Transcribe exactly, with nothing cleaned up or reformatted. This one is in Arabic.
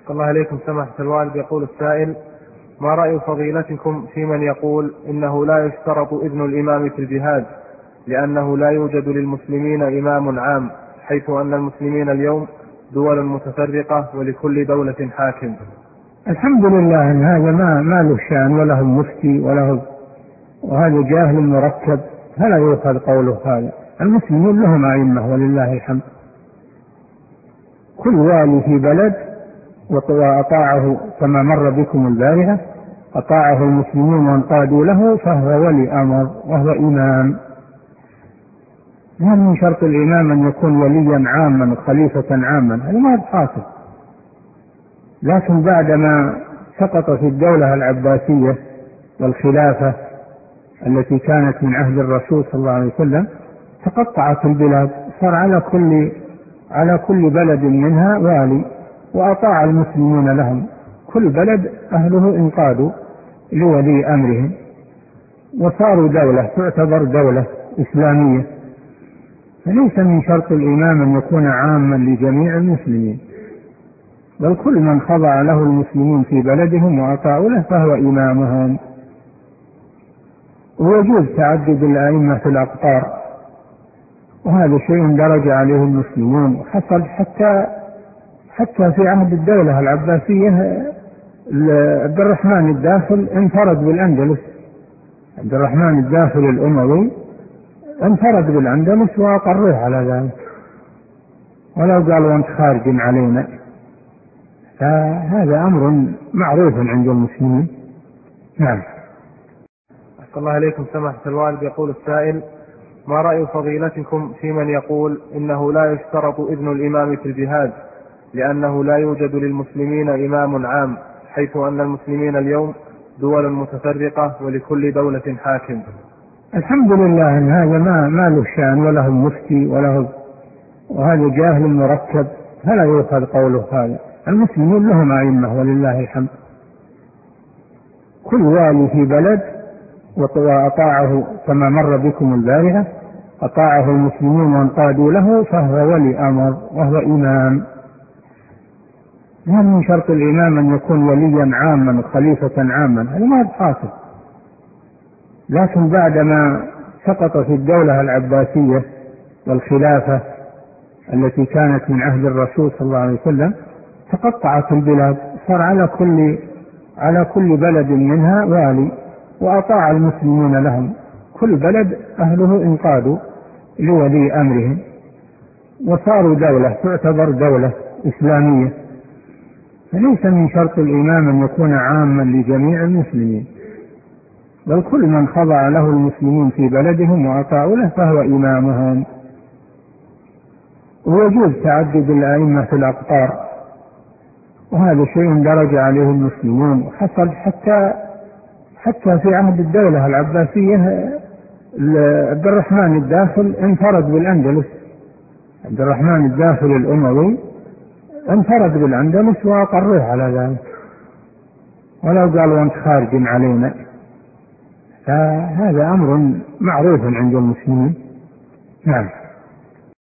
الله عليكم سماحة الوالد. يقول السائل: ما رأي فضيلتكم في من يقول إنه لا يشترط إذن الإمام في الجهاد لأنه لا يوجد للمسلمين إمام عام، حيث أن المسلمين اليوم دول متفرقة ولكل دولة حاكم؟ الحمد لله أن هذا ما, ما له شأن ولا هو مفتي ولا هو، وهذا جاهل مركب فلا يؤخذ قوله هذا. المسلمين لهم أئمة ولله الحمد، كل والي في بلد وأطاعه كما مر بكم البارحة، أطاعه المسلمون وانقادوا له فهو ولي أمر وهو إمام. ما من شرط الإمام أن يكون وليا عاما خليفة عاما، هذا ما حاصل. لكن بعدما سقط في الدولة العباسية والخلافة التي كانت من عهد الرسول صلى الله عليه وسلم تقطعت البلاد، صار على كل على كل بلد منها والي وأطاع المسلمون لهم، كل بلد أهله انقادوا لولي أمرهم وصاروا دولة تعتبر دولة إسلامية. فليس من شرط الإمام أن يكون عاما لجميع المسلمين، بل كل من خضع له المسلمين في بلدهم وأطاعوا له فهو إمامهم. ويجوز تعدد الأئمة في الأقطار، وهذا شيء درج عليه المسلمون، وحصل حتى حتى في عهد الدولة العباسية عبد الرحمن الداخل انفرد بالأندلس، عبد الرحمن الداخل الأموي انفرد بالأندلس وأقروه على ذلك، ولو قالوا أنت خارج علينا. فهذا أمر معروف عند المسلمين. نعم. الله عليكم سماحة الوالد. يقول السائل: ما رأي فضيلتكم في من يقول إنه لا يشترط إذن الإمام في الجهاد لأنه لا يوجد للمسلمين إمام عام، حيث أن المسلمين اليوم دول متفرقة ولكل دولة حاكم؟ الحمد لله أن هذا ما, ما له شأن ولا هو مفتي ولا هو، وهذا جاهل مركب فلا يؤخذ قوله هذا. المسلمين لهم أئمة ولله الحمد، كل والي في بلد وأطاعه كما مر بكم البارحة، أطاعه المسلمون وانقادوا له فهو ولي أمر وهو إمام. ما من شرط الإمام أن يكون وليا عاما خليفة عاما، هذا ما حاصل. لكن بعدما سقط في الدولة العباسية والخلافة التي كانت من عهد الرسول صلى الله عليه وسلم تقطعت البلاد، صار على كل على كل بلد منها والي وأطاع المسلمون لهم، كل بلد أهله انقادوا لولي أمرهم وصاروا دولة تعتبر دولة إسلامية. فليس من شرط الإمام أن يكون عاما لجميع المسلمين، بل كل من خضع له المسلمين في بلدهم وأطاعوا له فهو إمامهم. ويجوز تعدد الأئمة في الأقطار، وهذا شيء درج عليه المسلمون، وحصل حتى حتى في عهد الدولة العباسية عبد الرحمن الداخل انفرد بالأندلس، عبد الرحمن الداخل الأموي انفرد بالأندلس وأقروه على ذلك، ولو قالوا أنت خارج علينا. فهذا أمر معروف عند المسلمين. نعم.